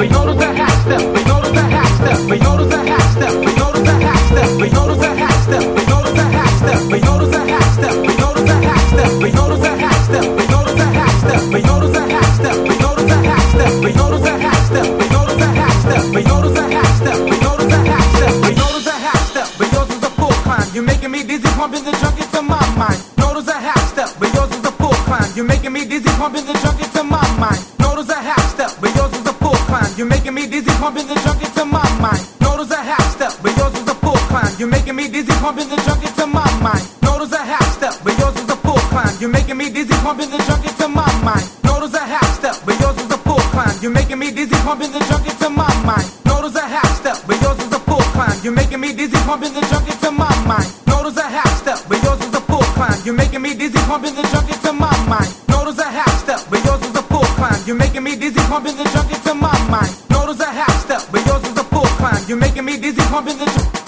We notice a half step. We notice a half step. We notice a half step. We notice a half step. We notice a half step. We notice a half step. We notice a half step. We notice a half step. We notice a half step. We notice a half step. We notice a half step. We notice a half step. We notice a half step. We notice a half step. We notice a half step. We notice a half step. We notice a half step. But yours is a full climb. You're making me dizzy, pumping the junk into my mind. Notice a half step. But yours is a full climb. You're making me dizzy, pumping the junk into my mind. Notice a half step. But yours is a full climb. You're making me dizzy, pumping the junk into my mind. Notice a half step. But yours is a full climb. You're making me dizzy, pumping the junk into my mind. Notice a half step. But yours is a full climb. You're making me dizzy, pumping the junk into my mind. Notice a half step. But yours is a full climb. You're making me dizzy, pumping the junk into my mind. Notice a half step. But yours is a full climb. You're making me dizzy, pumping the junk into my mind. Notice a half step. But yours is a full climb. You're making me dizzy, pumping the junk into my mind. Notice a half step. But yours is a full climb. You're making me dizzy, pumping the junk into my mind. Notice a half step. But yours is a full climb. You're making me dizzy, pumping the junk.